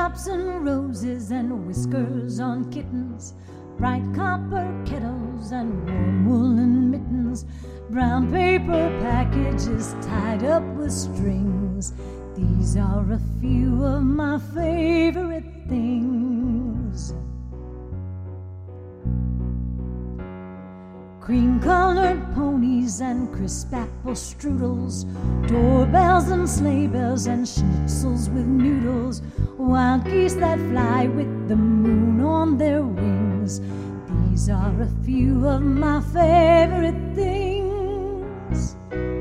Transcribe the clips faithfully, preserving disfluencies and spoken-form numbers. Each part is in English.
Raindrops and roses and whiskers on kittens, bright copper kettles and warm woolen mittens, brown paper packages tied up with strings. These are a few of my favorite things. Cream-colored ponies and crisp apple strudels, doorbells and sleigh bells and schnitzels with noodles, wild geese that fly with the moon on their wings. These are a few of my favorite things.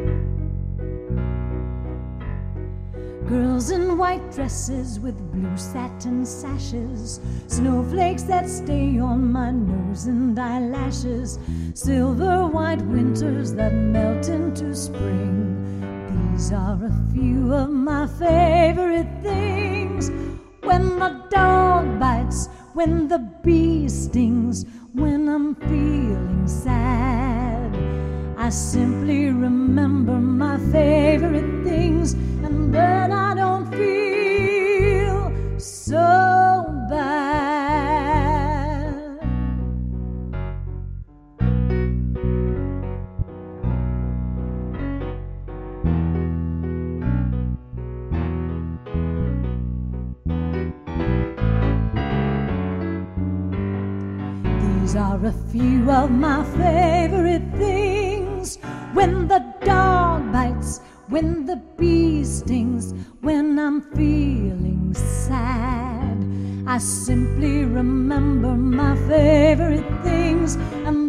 Girls in white dresses with blue satin sashes, snowflakes that stay on my nose and eyelashes, silver white winters that melt into spring. These are a few of my favorite things. When the dog bites, when the bee stings, when I'm feeling sad, I simply remember my favorite things, and then I don't feel so bad. These are a few of my favorite things. When the dog bites, when the bee stings, when I'm feeling sad, I simply remember my favorite things, and